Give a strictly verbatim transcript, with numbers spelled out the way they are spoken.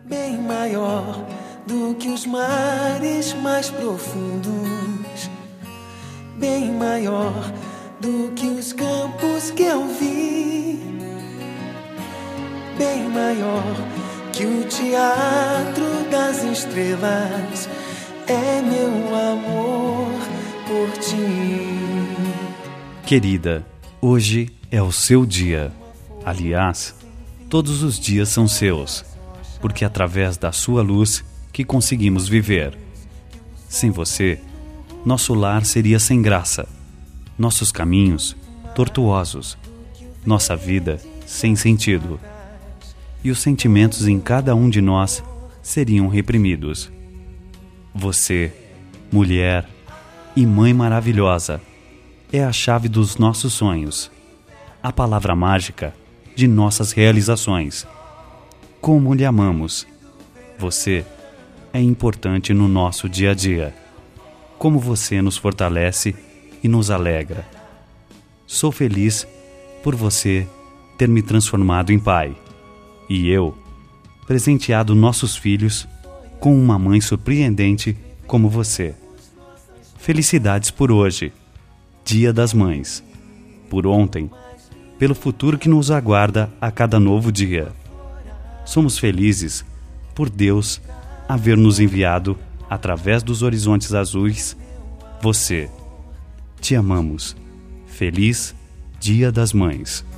bem maior do que os mares mais profundos, bem maior do que os campos que eu vi, bem maior que o teatro das estrelas, é meu amor por ti. Querida, hoje é o seu dia. Aliás, todos os dias são seus, porque é através da sua luz que conseguimos viver. Sem você, nosso lar seria sem graça, nossos caminhos tortuosos, nossa vida sem sentido. E os sentimentos em cada um de nós seriam reprimidos. Você, mulher e mãe maravilhosa, é a chave dos nossos sonhos, a palavra mágica de nossas realizações. Como lhe amamos! Você é importante no nosso dia a dia. Como você nos fortalece e nos alegra. Sou feliz por você ter me transformado em pai. E eu, presenteado nossos filhos com uma mãe surpreendente como você. Felicidades por hoje, Dia das Mães. Por ontem, pelo futuro que nos aguarda a cada novo dia. Somos felizes por Deus haver nos enviado, através dos horizontes azuis, você. Te amamos. Feliz Dia das Mães.